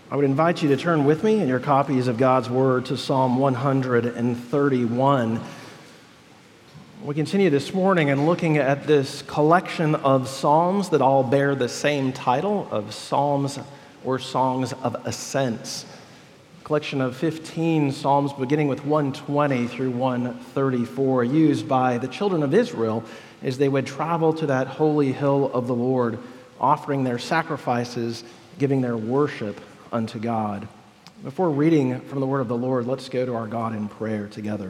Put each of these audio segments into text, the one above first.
I would invite you to turn with me in your copies of God's Word to Psalm 131. We continue this morning in looking at this collection of psalms that all bear the same title of Psalms or Songs of Ascents. A collection of 15 psalms beginning with 120 through 134, used by the children of Israel as they would travel to that holy hill of the Lord, offering their sacrifices, giving their worship unto God. Before reading from the word of the Lord, let's go to our God in prayer together.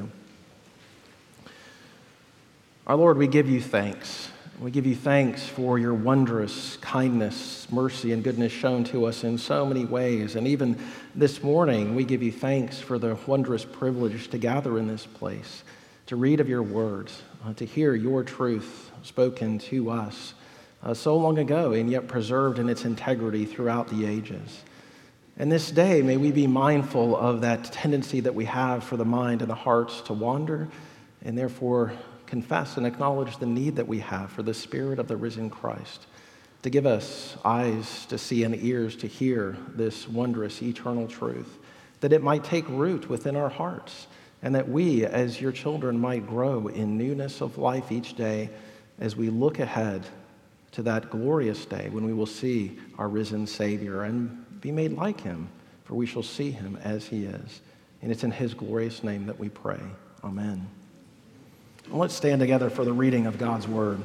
Our Lord, we give you thanks. We give you thanks for your wondrous kindness, mercy, and goodness shown to us in so many ways. And even this morning, we give you thanks for the wondrous privilege to gather in this place, to read of your words, to hear your truth spoken to us so long ago and yet preserved in its integrity throughout the ages. And this day, may we be mindful of that tendency that we have for the mind and the hearts to wander, and therefore confess and acknowledge the need that we have for the Spirit of the risen Christ to give us eyes to see and ears to hear this wondrous eternal truth, that it might take root within our hearts, and that we, as your children, might grow in newness of life each day as we look ahead to that glorious day when we will see our risen Savior and be made like him, for we shall see him as he is. And it's in his glorious name that we pray. Amen. Well, let's stand together for the reading of God's word.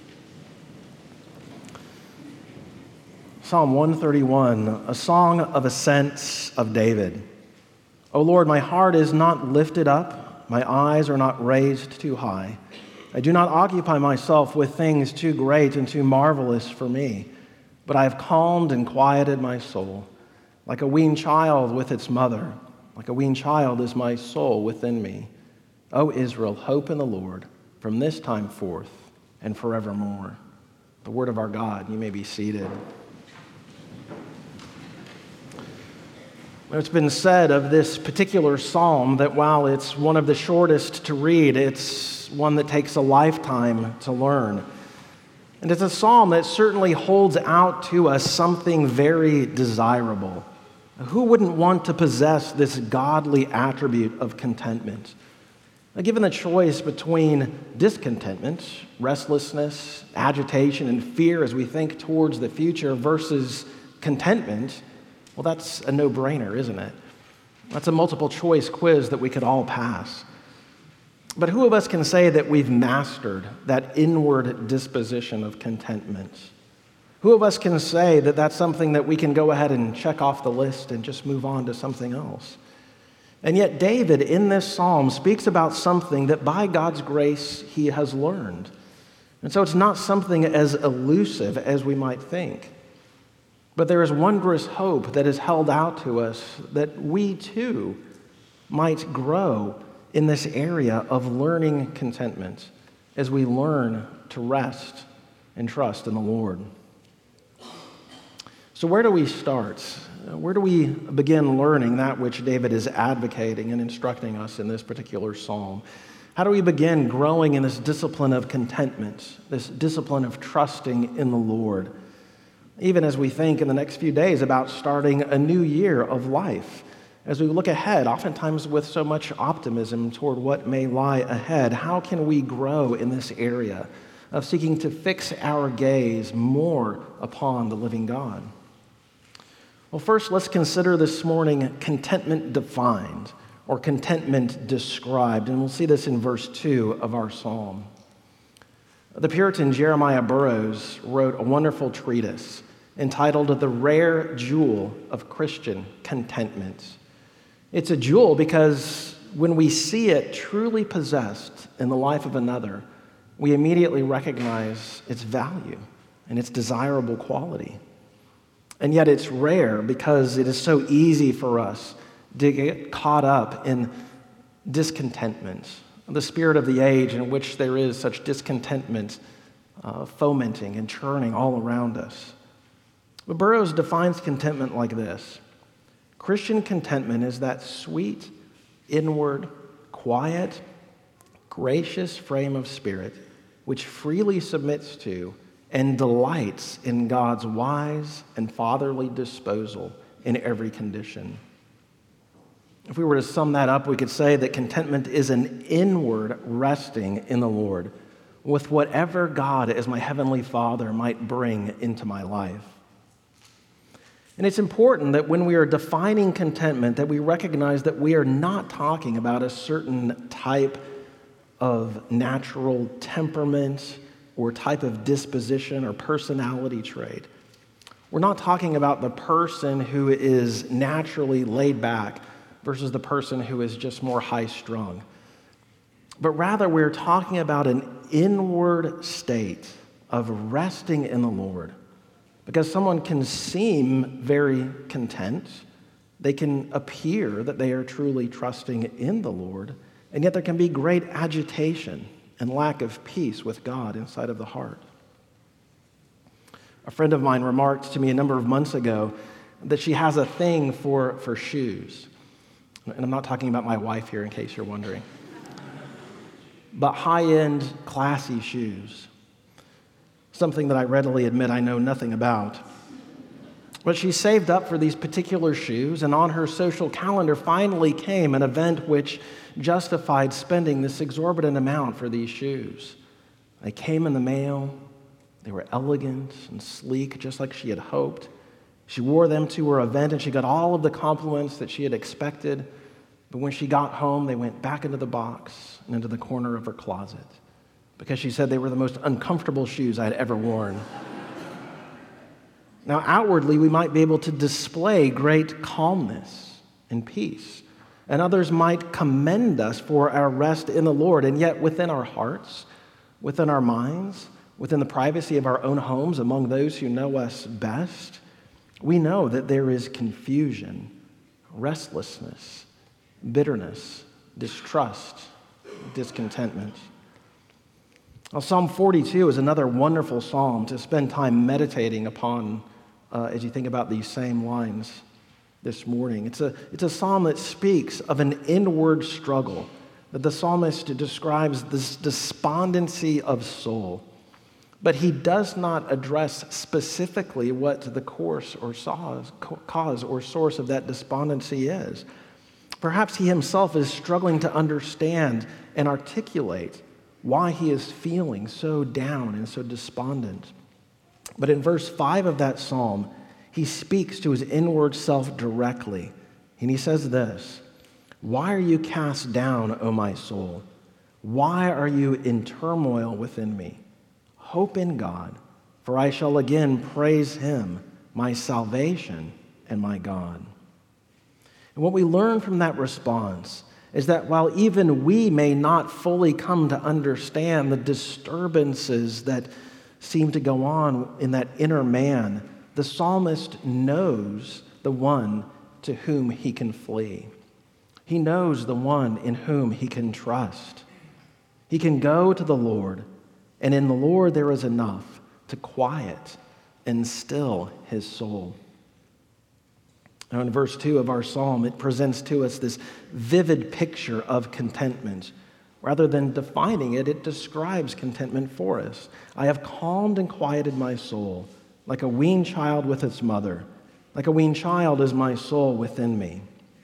Psalm 131, a song of ascents of David. O Lord, my heart is not lifted up, my eyes are not raised too high. I do not occupy myself with things too great and too marvelous for me, but I have calmed and quieted my soul. Like a weaned child with its mother, like a weaned child is my soul within me. O Israel, hope in the Lord from this time forth and forevermore. The word of our God. You may be seated. It's been said of this particular psalm that while it's one of the shortest to read, it's one that takes a lifetime to learn. And it's a psalm that certainly holds out to us something very desirable. Who wouldn't want to possess this godly attribute of contentment? Now, given the choice between discontentment, restlessness, agitation, and fear as we think towards the future versus contentment, well, that's a no-brainer, isn't it? That's a multiple choice quiz that we could all pass. But who of us can say that we've mastered that inward disposition of contentment? Who of us can say that that's something that we can go ahead and check off the list and just move on to something else? And yet David in this psalm speaks about something that by God's grace he has learned. And so it's not something as elusive as we might think. But there is wondrous hope that is held out to us that we too might grow in this area of learning contentment as we learn to rest and trust in the Lord. So where do we start? Where do we begin learning that which David is advocating and instructing us in this particular psalm? How do we begin growing in this discipline of contentment, this discipline of trusting in the Lord? Even as we think in the next few days about starting a new year of life, as we look ahead, oftentimes with so much optimism toward what may lie ahead, how can we grow in this area of seeking to fix our gaze more upon the living God? Well, first, let's consider this morning contentment defined or contentment described, and we'll see this in verse 2 of our psalm. The Puritan Jeremiah Burroughs wrote a wonderful treatise entitled The Rare Jewel of Christian Contentment. It's a jewel because when we see it truly possessed in the life of another, we immediately recognize its value and its desirable quality. And yet it's rare because it is so easy for us to get caught up in discontentment, the spirit of the age in which there is such discontentment fomenting and churning all around us. But Burroughs defines contentment like this. Christian contentment is that sweet, inward, quiet, gracious frame of spirit which freely submits to and delights in God's wise and fatherly disposal in every condition. If we were to sum that up, we could say that contentment is an inward resting in the Lord with whatever God as my Heavenly Father might bring into my life. And it's important that when we are defining contentment, that we recognize that we are not talking about a certain type of natural temperament or type of disposition or personality trait. We're not talking about the person who is naturally laid back versus the person who is just more high-strung. But rather, we're talking about an inward state of resting in the Lord. Because someone can seem very content, they can appear that they are truly trusting in the Lord, and yet there can be great agitation and lack of peace with God inside of the heart. A friend of mine remarked to me a number of months ago that she has a thing for shoes. And I'm not talking about my wife here in case you're wondering. But high-end, classy shoes. Something that I readily admit I know nothing about. But she saved up for these particular shoes, and on her social calendar finally came an event which justified spending this exorbitant amount for these shoes. They came in the mail. They were elegant and sleek, just like she had hoped. She wore them to her event, and she got all of the compliments that she had expected. But when she got home, they went back into the box and into the corner of her closet because she said they were the most uncomfortable shoes I had ever worn. Now, outwardly, we might be able to display great calmness and peace, and others might commend us for our rest in the Lord, and yet within our hearts, within our minds, within the privacy of our own homes, among those who know us best, we know that there is confusion, restlessness, bitterness, distrust, discontentment. Now, Psalm 42 is another wonderful psalm to spend time meditating upon as you think about these same lines this morning. It's a psalm that speaks of an inward struggle, that the psalmist describes this despondency of soul. But he does not address specifically what the cause or source of that despondency is. Perhaps he himself is struggling to understand and articulate why he is feeling so down and so despondent. But in verse 5 of that psalm, he speaks to his inward self directly. And he says this, "Why are you cast down, O my soul? Why are you in turmoil within me? Hope in God, for I shall again praise him, my salvation and my God." And what we learn from that response is that while even we may not fully come to understand the disturbances that seem to go on in that inner man, the psalmist knows the one to whom he can flee. He knows the one in whom he can trust. He can go to the Lord, and in the Lord there is enough to quiet and still his soul. Now, in verse 2 of our psalm, it presents to us this vivid picture of contentment. Rather than defining it, it describes contentment for us. "I have calmed and quieted my soul, like a weaned child with its mother. Like a weaned child is my soul within me."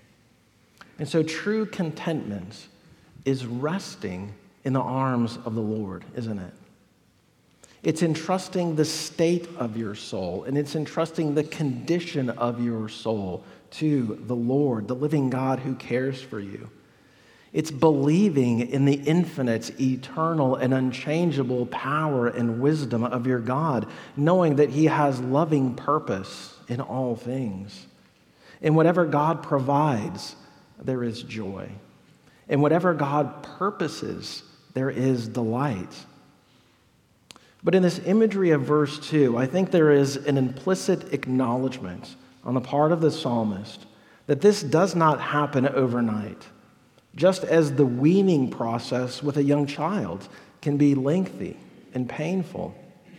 And so true contentment is resting in the arms of the Lord, isn't it? It's entrusting the state of your soul, and it's entrusting the condition of your soul to the Lord, the living God who cares for you. It's believing in the infinite, eternal, and unchangeable power and wisdom of your God, knowing that he has loving purpose in all things. In whatever God provides, there is joy. In whatever God purposes, there is delight. But in this imagery of verse 2, I think there is an implicit acknowledgement on the part of the psalmist that this does not happen overnight, just as the weaning process with a young child can be lengthy and painful.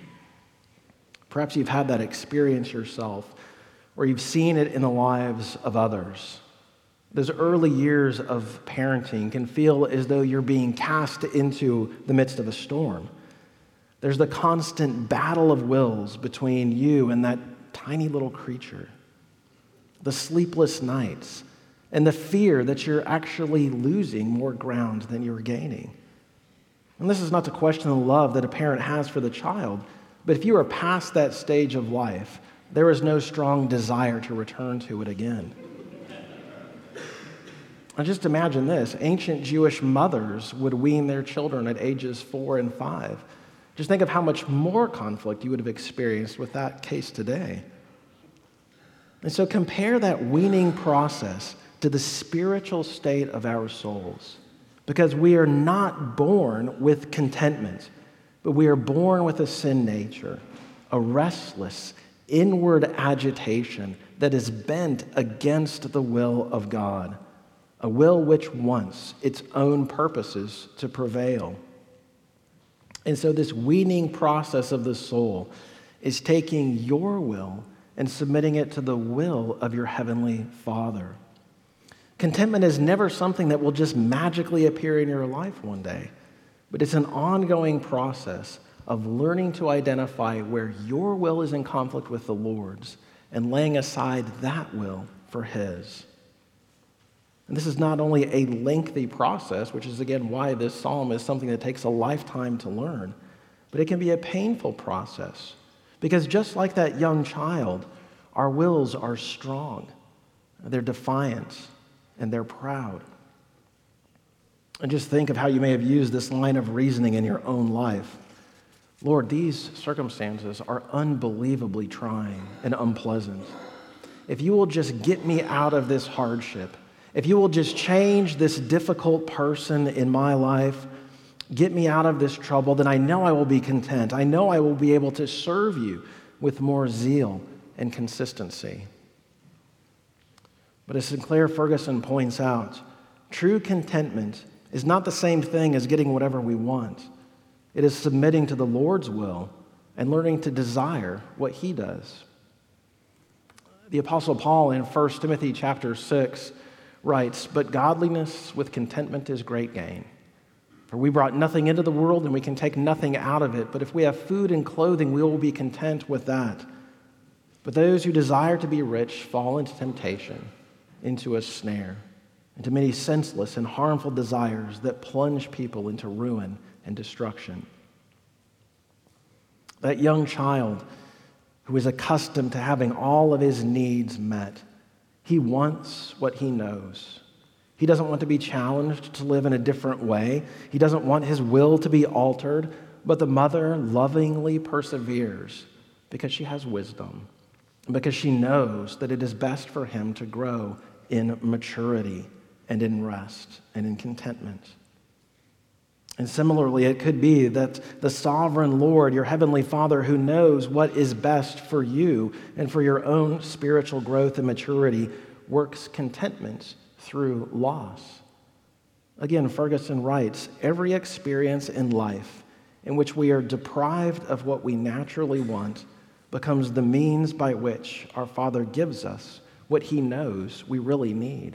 Perhaps you've had that experience yourself, or you've seen it in the lives of others. Those early years of parenting can feel as though you're being cast into the midst of a storm. There's the constant battle of wills between you and that tiny little creature. the sleepless nights, and the fear that you're actually losing more ground than you're gaining. And this is not to question the love that a parent has for the child, but if you are past that stage of life, there is no strong desire to return to it again. And just imagine this. Ancient Jewish mothers would wean their children at ages 4 and 5. Just think of how much more conflict you would have experienced with that case today. And so compare that weaning process to the spiritual state of our souls, because we are not born with contentment, but we are born with a sin nature, a restless, inward agitation that is bent against the will of God, a will which wants its own purposes to prevail. And so this weaning process of the soul is taking your will and submitting it to the will of your heavenly Father. Contentment is never something that will just magically appear in your life one day, but it's an ongoing process of learning to identify where your will is in conflict with the Lord's and laying aside that will for His. And this is not only a lengthy process, which is again why this psalm is something that takes a lifetime to learn, but it can be a painful process. Because just like that young child, our wills are strong, they're defiant, and they're proud. And just think of how you may have used this line of reasoning in your own life. Lord, these circumstances are unbelievably trying and unpleasant. If you will just get me out of this hardship, if you will just change this difficult person in my life, get me out of this trouble, then I know I will be content. I know I will be able to serve you with more zeal and consistency. But as Sinclair Ferguson points out, true contentment is not the same thing as getting whatever we want. It is submitting to the Lord's will and learning to desire what He does. The Apostle Paul in 1 Timothy chapter 6 writes, "But godliness with contentment is great gain. For we brought nothing into the world, and we can take nothing out of it. But if we have food and clothing, we will be content with that. But those who desire to be rich fall into temptation, into a snare, into many senseless and harmful desires that plunge people into ruin and destruction." That young child who is accustomed to having all of his needs met, he wants what he knows. He doesn't want to be challenged to live in a different way. He doesn't want his will to be altered, but the mother lovingly perseveres because she has wisdom, because she knows that it is best for him to grow in maturity and in rest and in contentment. And similarly, it could be that the sovereign Lord, your heavenly Father, who knows what is best for you and for your own spiritual growth and maturity, works contentment through loss. Again, Ferguson writes, "Every experience in life in which we are deprived of what we naturally want becomes the means by which our Father gives us what He knows we really need."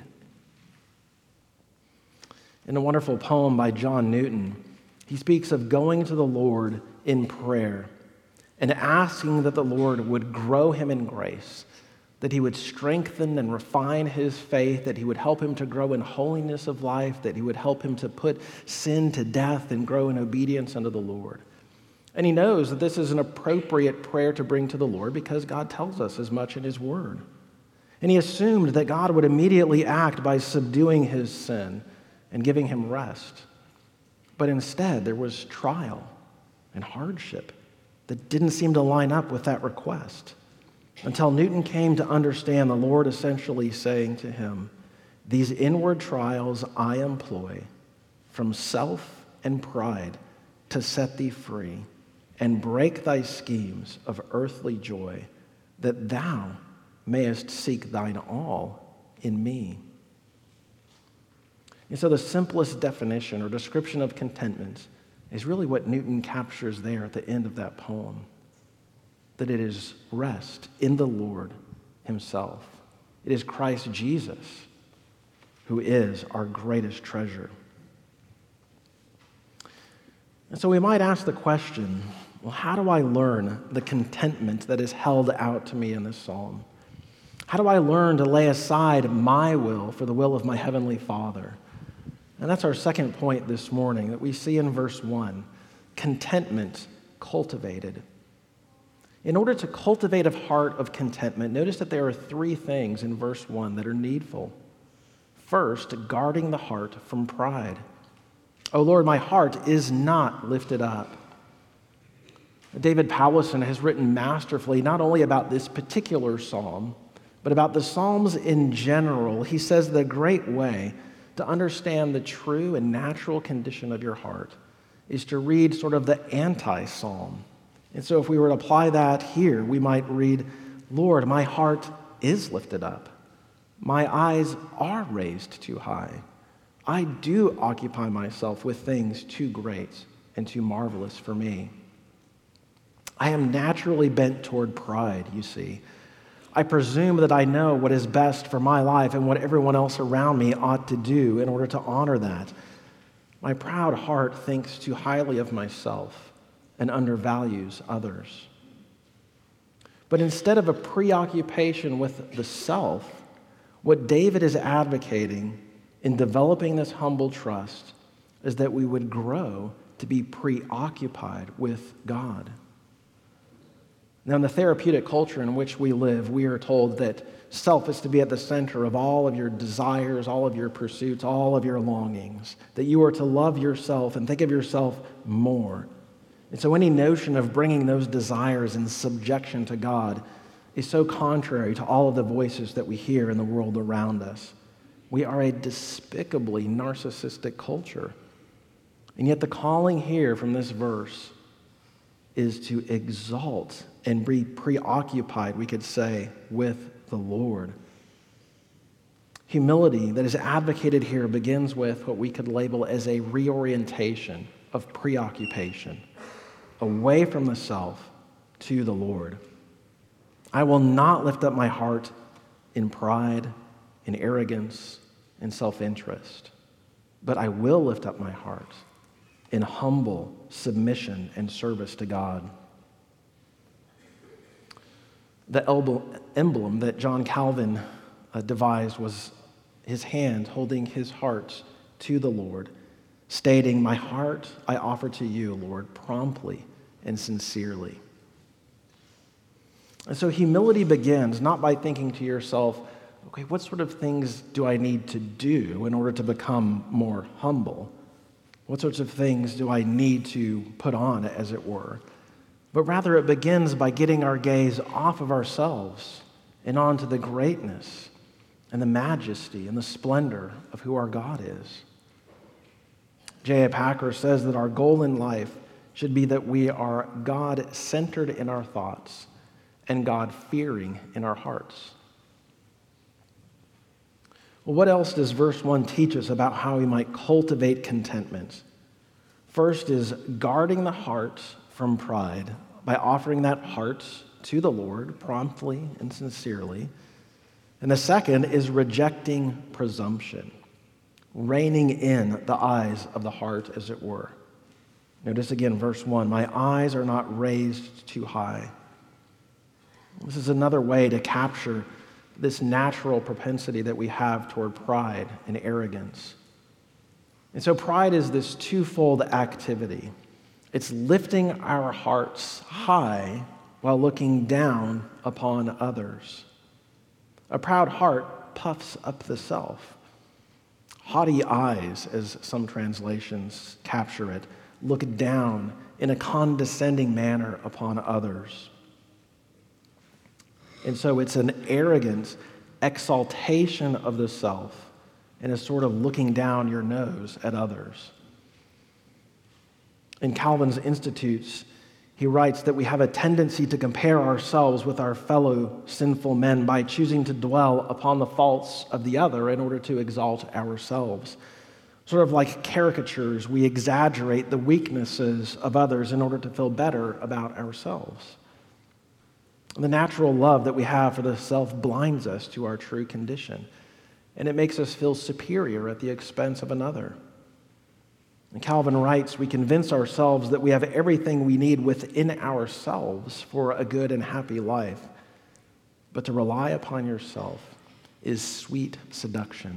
In a wonderful poem by John Newton, he speaks of going to the Lord in prayer and asking that the Lord would grow him in grace, that He would strengthen and refine his faith, that He would help him to grow in holiness of life, that He would help him to put sin to death and grow in obedience unto the Lord. And he knows that this is an appropriate prayer to bring to the Lord because God tells us as much in His Word. And he assumed that God would immediately act by subduing his sin and giving him rest. But instead, there was trial and hardship that didn't seem to line up with that request, until Newton came to understand the Lord essentially saying to him, "These inward trials I employ from self and pride to set thee free and break thy schemes of earthly joy, that thou mayest seek thine all in me." And so the simplest definition or description of contentment is really what Newton captures there at the end of that poem, that it is rest in the Lord Himself. It is Christ Jesus who is our greatest treasure. And so we might ask the question, well, how do I learn the contentment that is held out to me in this psalm? How do I learn to lay aside my will for the will of my Heavenly Father? And that's our second point this morning that we see in verse 1, contentment cultivated. In order to cultivate a heart of contentment, notice that there are three things in verse 1 that are needful. First, guarding the heart from pride. O Lord, my heart is not lifted up. David Powlison has written masterfully not only about this particular psalm, but about the Psalms in general. He says the great way to understand the true and natural condition of your heart is to read sort of the anti-psalm. And so if we were to apply that here, we might read, Lord, my heart is lifted up. My eyes are raised too high. I do occupy myself with things too great and too marvelous for me. I am naturally bent toward pride, you see. I presume that I know what is best for my life and what everyone else around me ought to do in order to honor that. My proud heart thinks too highly of myself and undervalues others. But instead of a preoccupation with the self, what David is advocating in developing this humble trust is that we would grow to be preoccupied with God. Now, in the therapeutic culture in which we live, we are told that self is to be at the center of all of your desires, all of your pursuits, all of your longings, that you are to love yourself and think of yourself more. And so any notion of bringing those desires in subjection to God is so contrary to all of the voices that we hear in the world around us. We are a despicably narcissistic culture. And yet the calling here from this verse is to exalt and be preoccupied, we could say, with the Lord. Humility that is advocated here begins with what we could label as a reorientation of preoccupation, away from the self to the Lord. I will not lift up my heart in pride, in arrogance, in self-interest, but I will lift up my heart in humble submission and service to God. The emblem that John Calvin devised was his hand holding his heart to the Lord, stating, "My heart I offer to you, Lord, promptly and sincerely." And so humility begins not by thinking to yourself, okay, what sort of things do I need to do in order to become more humble? What sorts of things do I need to put on, as it were? But rather it begins by getting our gaze off of ourselves and onto the greatness and the majesty and the splendor of who our God is. J.I. Packer says that our goal in life should be that we are God-centered in our thoughts and God-fearing in our hearts. Well, what else does verse 1 teach us about how we might cultivate contentment? First is guarding the heart from pride by offering that heart to the Lord promptly and sincerely. And the second is rejecting presumption, reining in the eyes of the heart, as it were. Notice again, verse 1, my eyes are not raised too high. This is another way to capture this natural propensity that we have toward pride and arrogance. And so pride is this twofold activity. It's lifting our hearts high while looking down upon others. A proud heart puffs up the self. Haughty eyes, as some translations capture it, look down in a condescending manner upon others. And so it's an arrogant exaltation of the self and a sort of looking down your nose at others. In Calvin's Institutes, he writes that we have a tendency to compare ourselves with our fellow sinful men by choosing to dwell upon the faults of the other in order to exalt ourselves. Sort of like caricatures, we exaggerate the weaknesses of others in order to feel better about ourselves. The natural love that we have for the self blinds us to our true condition, and it makes us feel superior at the expense of another. And Calvin writes, we convince ourselves that we have everything we need within ourselves for a good and happy life. but to rely upon yourself is sweet seduction.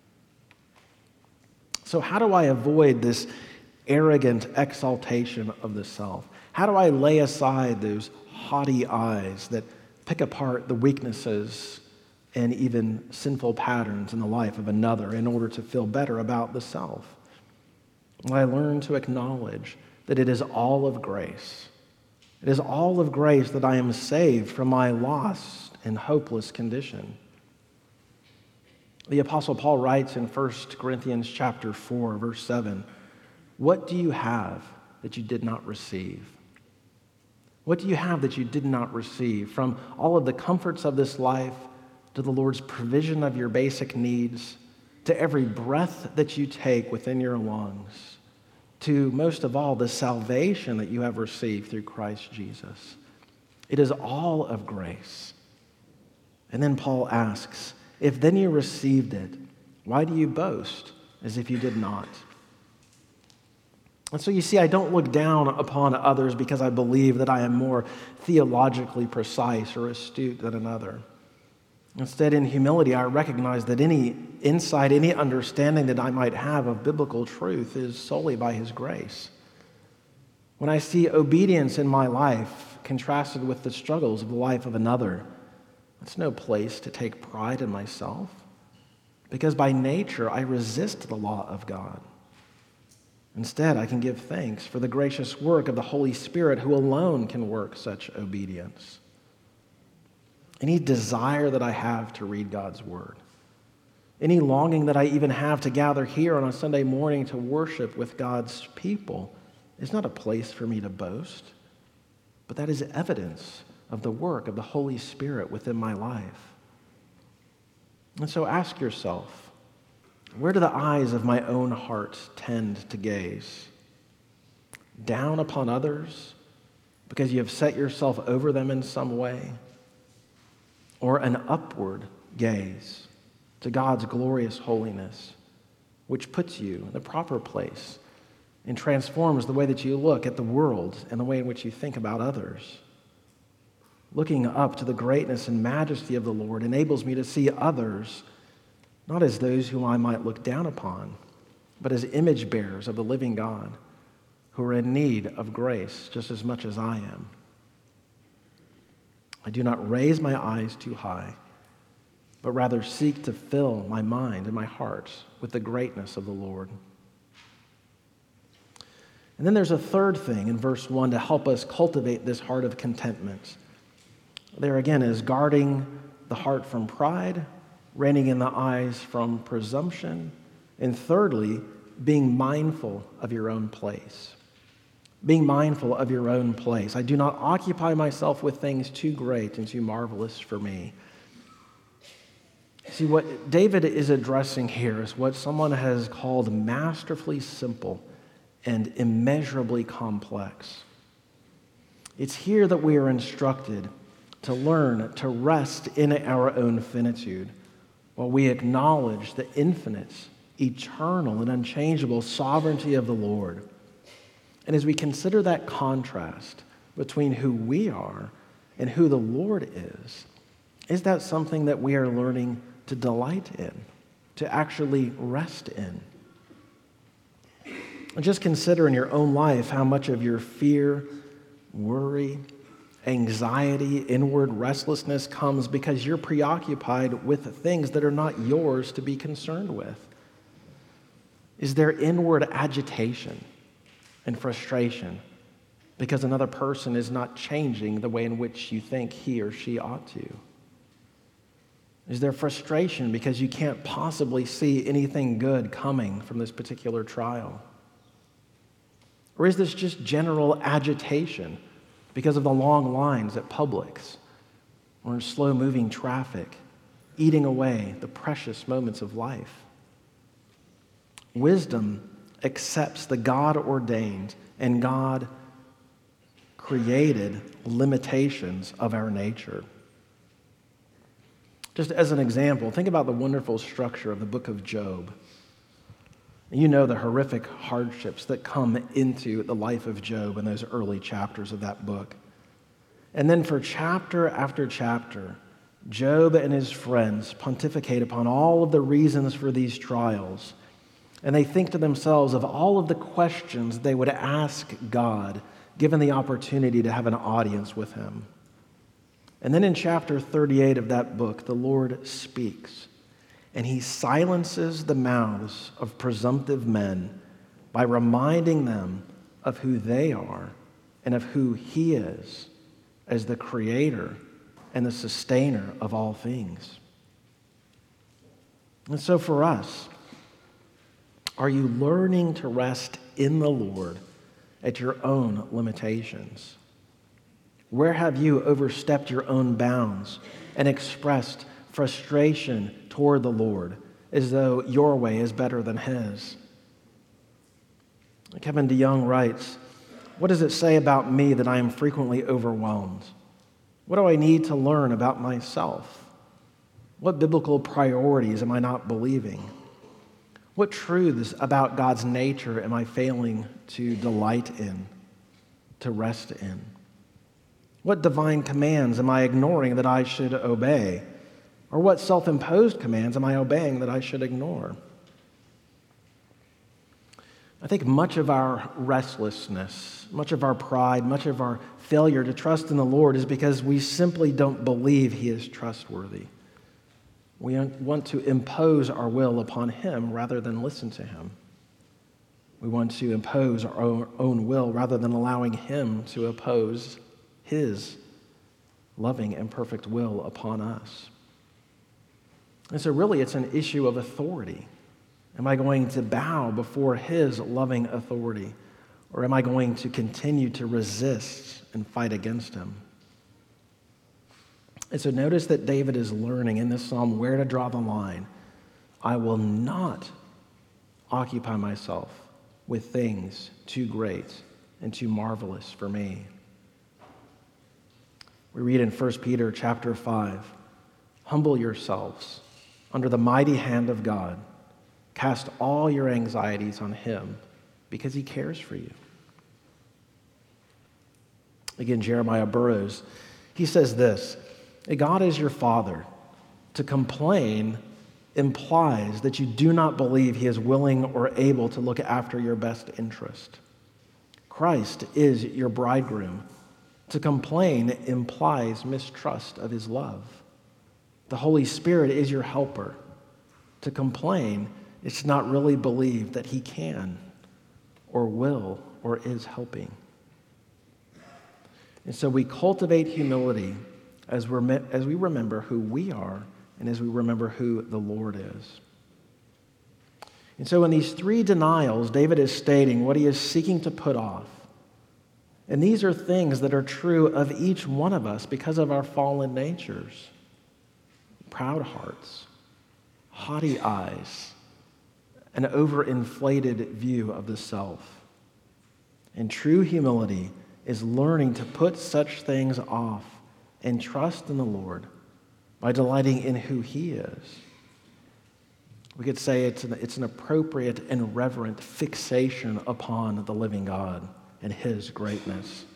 So how do I avoid this arrogant exaltation of the self? How do I lay aside those haughty eyes that pick apart the weaknesses and even sinful patterns in the life of another in order to feel better about the self? Well, I learn to acknowledge that it is all of grace. It is all of grace that I am saved from my lost and hopeless condition. The Apostle Paul writes in 1 Corinthians chapter 4, verse 7, "What do you have that you did not receive?" What do you have that you did not receive? From all of the comforts of this life to the Lord's provision of your basic needs, to every breath that you take within your lungs, to most of all the salvation that you have received through Christ Jesus. It is all of grace. And then Paul asks, if then you received it, why do you boast as if you did not? And so you see, I don't look down upon others because I believe that I am more theologically precise or astute than another. Instead, in humility, I recognize that any insight, any understanding that I might have of biblical truth is solely by His grace. When I see obedience in my life contrasted with the struggles of the life of another, that's no place to take pride in myself, because by nature I resist the law of God. Instead, I can give thanks for the gracious work of the Holy Spirit, who alone can work such obedience. Any desire that I have to read God's Word, any longing that I even have to gather here on a Sunday morning to worship with God's people is not a place for me to boast, but that is evidence of the work of the Holy Spirit within my life. And so ask yourself, where do the eyes of my own heart tend to gaze? Down upon others because you have set yourself over them in some way? Or an upward gaze to God's glorious holiness, which puts you in the proper place and transforms the way that you look at the world and the way in which you think about others? Looking up to the greatness and majesty of the Lord enables me to see others not as those whom I might look down upon, but as image bearers of the living God who are in need of grace just as much as I am. I do not raise my eyes too high, but rather seek to fill my mind and my heart with the greatness of the Lord. And then there's a third thing in verse 1 to help us cultivate this heart of contentment. There again is guarding the heart from pride, reining in the eyes from presumption, and thirdly, being mindful of your own place. Being mindful of your own place. I do not occupy myself with things too great and too marvelous for me. See, what David is addressing here is what someone has called masterfully simple and immeasurably complex. It's here that we are instructed to learn to rest in our own finitude while we acknowledge the infinite, eternal, and unchangeable sovereignty of the Lord. And as we consider that contrast between who we are and who the Lord is that something that we are learning to delight in, to actually rest in? And just consider in your own life how much of your fear, worry, anxiety, inward restlessness comes because you're preoccupied with things that are not yours to be concerned with. Is there inward agitation and frustration because another person is not changing the way in which you think he or she ought to? Is there frustration because you can't possibly see anything good coming from this particular trial? Or is this just general agitation because of the long lines at Publix or in slow-moving traffic, eating away the precious moments of life? Wisdom accepts the God-ordained and God-created limitations of our nature. Just as an example, think about the wonderful structure of the book of Job. You know the horrific hardships that come into the life of Job in those early chapters of that book. And then for chapter after chapter, Job and his friends pontificate upon all of the reasons for these trials, and they think to themselves of all of the questions they would ask God, given the opportunity to have an audience with him. And then in chapter 38 of that book, the Lord speaks, and he silences the mouths of presumptive men by reminding them of who they are and of who he is as the creator and the sustainer of all things. And so for us, are you learning to rest in the Lord at your own limitations? Where have you overstepped your own bounds and expressed frustration toward the Lord as though your way is better than his? Kevin DeYoung writes, "What does it say about me that I am frequently overwhelmed? What do I need to learn about myself? What biblical priorities am I not believing? What truths about God's nature am I failing to delight in, to rest in? What divine commands am I ignoring that I should obey? Or what self-imposed commands am I obeying that I should ignore?" I think much of our restlessness, much of our pride, much of our failure to trust in the Lord is because we simply don't believe he is trustworthy. We want to impose our will upon him rather than listen to him. We want to impose our own will rather than allowing him to oppose his loving and perfect will upon us. And so really it's an issue of authority. Am I going to bow before his loving authority, or am I going to continue to resist and fight against him? And so notice that David is learning in this psalm where to draw the line. I will not occupy myself with things too great and too marvelous for me. We read in 1 Peter chapter 5, "Humble yourselves under the mighty hand of God. Cast all your anxieties on him because he cares for you." Again, Jeremiah Burroughs, he says this, "God is your father. To complain implies that you do not believe he is willing or able to look after your best interest. Christ is your bridegroom. To complain implies mistrust of his love. The Holy Spirit is your helper. To complain is to not really believe that he can or will or is helping." And so we cultivate humility as we remember who we are and as we remember who the Lord is. And so in these three denials, David is stating what he is seeking to put off. And these are things that are true of each one of us because of our fallen natures. Proud hearts, haughty eyes, an overinflated view of the self. And true humility is learning to put such things off and trust in the Lord by delighting in who he is. We could say it's an appropriate and reverent fixation upon the living God and his greatness.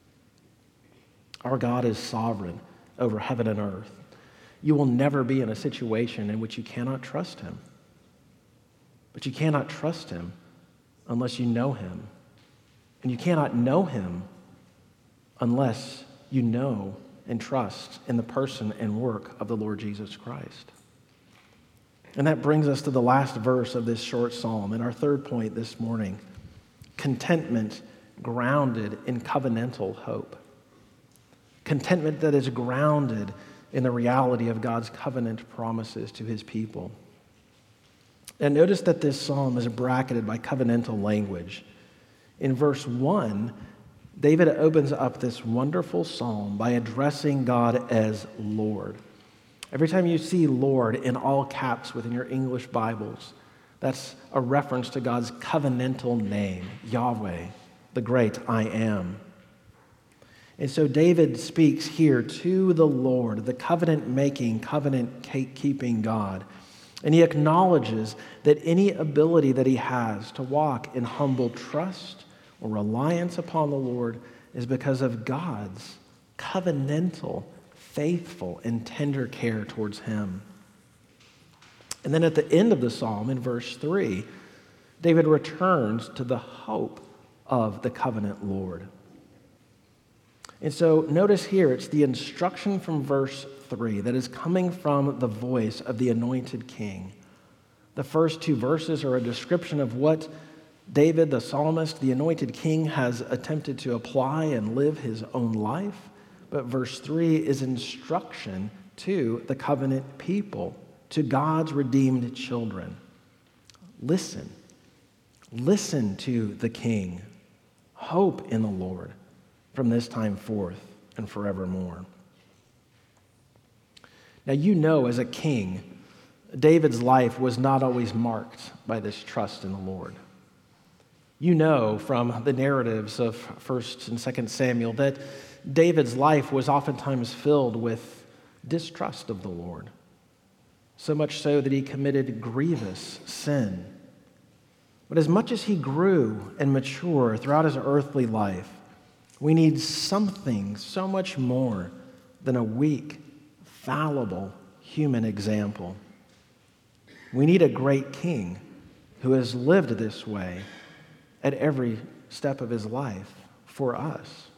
Our God is sovereign over heaven and earth. You will never be in a situation in which you cannot trust him. But you cannot trust him unless you know him. And you cannot know him unless you know and trust in the person and work of the Lord Jesus Christ. And that brings us to the last verse of this short psalm and our third point this morning: contentment grounded in covenantal hope. Contentment that is grounded in the reality of God's covenant promises to his people. And notice that this psalm is bracketed by covenantal language. In verse 1, David opens up this wonderful psalm by addressing God as Lord. Every time you see Lord in all caps within your English Bibles, that's a reference to God's covenantal name, Yahweh, the great I am. And so David speaks here to the Lord, the covenant-making, covenant-keeping God. And he acknowledges that any ability that he has to walk in humble trust or reliance upon the Lord is because of God's covenantal, faithful and tender care towards him. And then at the end of the psalm, in verse 3, David returns to the hope of the covenant Lord. And so notice here, it's the instruction from verse 3 that is coming from the voice of the anointed king. The first two verses are a description of what David, the psalmist, the anointed king, has attempted to apply and live his own life. But verse 3 is instruction to the covenant people, to God's redeemed children. Listen. Listen to the king. Hope in the Lord from this time forth and forevermore. Now, you know, as a king, David's life was not always marked by this trust in the Lord. You know from the narratives of 1st and 2nd Samuel that David's life was oftentimes filled with distrust of the Lord, so much so that he committed grievous sin. But as much as he grew and matured throughout his earthly life, we need something so much more than a weak, fallible human example. We need a great king who has lived this way at every step of his life for us.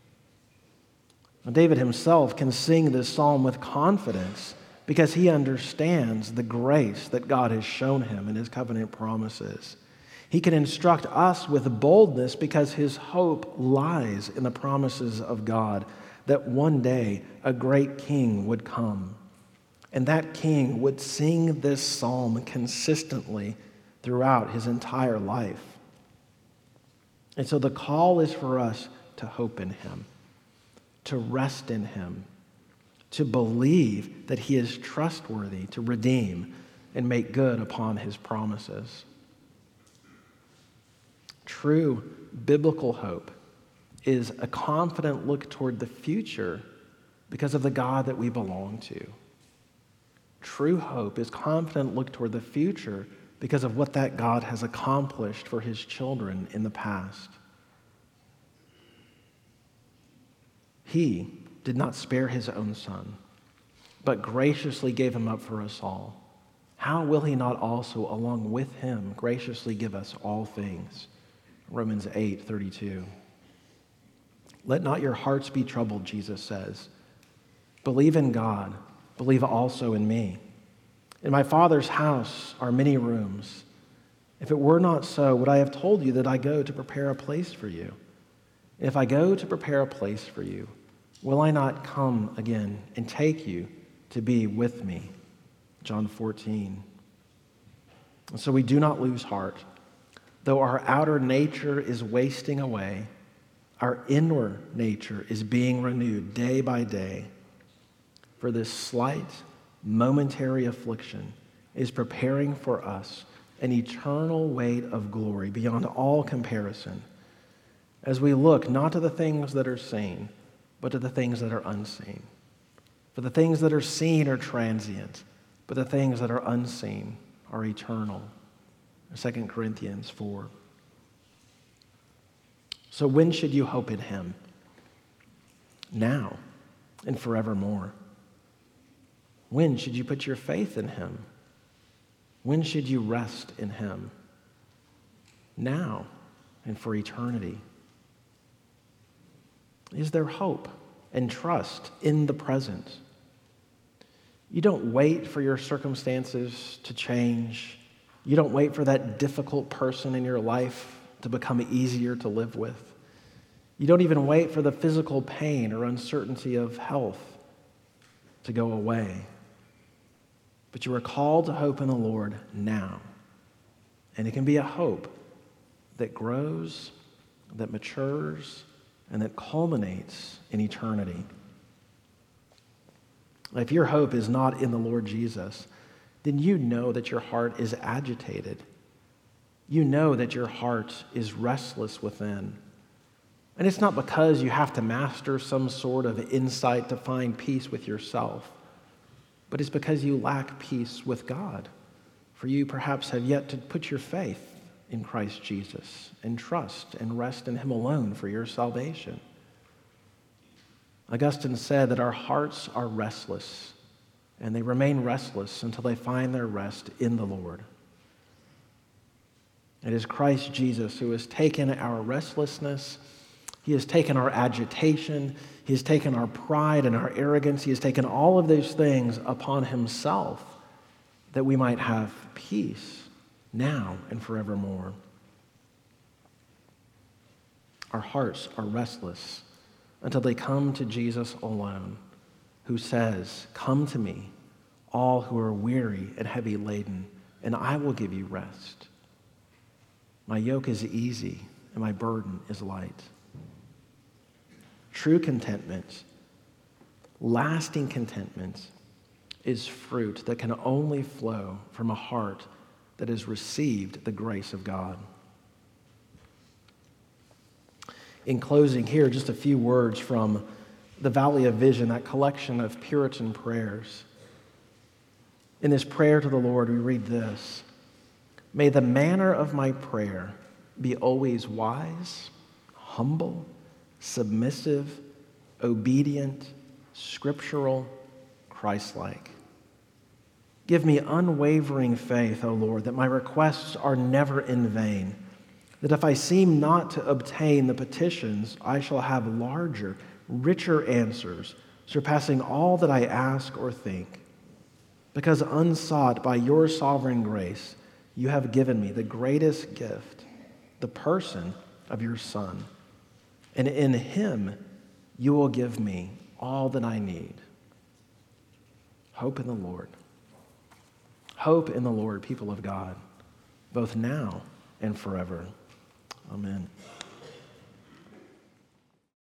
David himself can sing this psalm with confidence because he understands the grace that God has shown him in his covenant promises. He can instruct us with boldness because his hope lies in the promises of God that one day a great king would come. And that king would sing this psalm consistently throughout his entire life. And so the call is for us to hope in him, to rest in him, to believe that he is trustworthy to redeem and make good upon his promises. True biblical hope is a confident look toward the future because of the God that we belong to. True hope is confident look toward the future because of what that God has accomplished for his children in the past. He did not spare his own son, but graciously gave him up for us all. How will he not also, along with him, graciously give us all things? Romans 8:32. Let not your hearts be troubled, Jesus says. Believe in God. Believe also in me. In my Father's house are many rooms. If it were not so, would I have told you that I go to prepare a place for you? If I go to prepare a place for you, will I not come again and take you to be with me? John 14. And so we do not lose heart. Though our outer nature is wasting away, our inward nature is being renewed day by day. For this slight, momentary affliction is preparing for us an eternal weight of glory beyond all comparison, as we look not to the things that are seen, but to the things that are unseen. For the things that are seen are transient, but the things that are unseen are eternal. 2 Corinthians 4. So when should you hope in him? Now and forevermore. When should you put your faith in him? When should you rest in him? Now and for eternity. Is there hope and trust in the present? You don't wait for your circumstances to change. You don't wait for that difficult person in your life to become easier to live with. You don't even wait for the physical pain or uncertainty of health to go away. But you are called to hope in the Lord now. And it can be a hope that grows, that matures, and that culminates in eternity. If your hope is not in the Lord Jesus, then you know that your heart is agitated. You know that your heart is restless within. And it's not because you have to master some sort of insight to find peace with yourself, but it's because you lack peace with God. For you perhaps have yet to put your faith in Christ Jesus and trust and rest in him alone for your salvation. Augustine said that our hearts are restless, and they remain restless until they find their rest in the Lord. It is Christ Jesus who has taken our restlessness. He has taken our agitation. He has taken our pride and our arrogance. He has taken all of those things upon himself that we might have peace now and forevermore. Our hearts are restless until they come to Jesus alone, who says, "Come to me, all who are weary and heavy laden, and I will give you rest. My yoke is easy and my burden is light." True contentment, lasting contentment, is fruit that can only flow from a heart that has received the grace of God. In closing here, just a few words from the Valley of Vision, that collection of Puritan prayers. In this prayer to the Lord, we read this: "May the manner of my prayer be always wise, humble, submissive, obedient, scriptural, Christ-like. Give me unwavering faith, O Lord, that my requests are never in vain, that if I seem not to obtain the petitions, I shall have larger, richer answers, surpassing all that I ask or think. Because unsought by your sovereign grace, you have given me the greatest gift, the person of your Son. And in him, you will give me all that I need." Hope in the Lord. Hope in the Lord, people of God, both now and forever. Amen.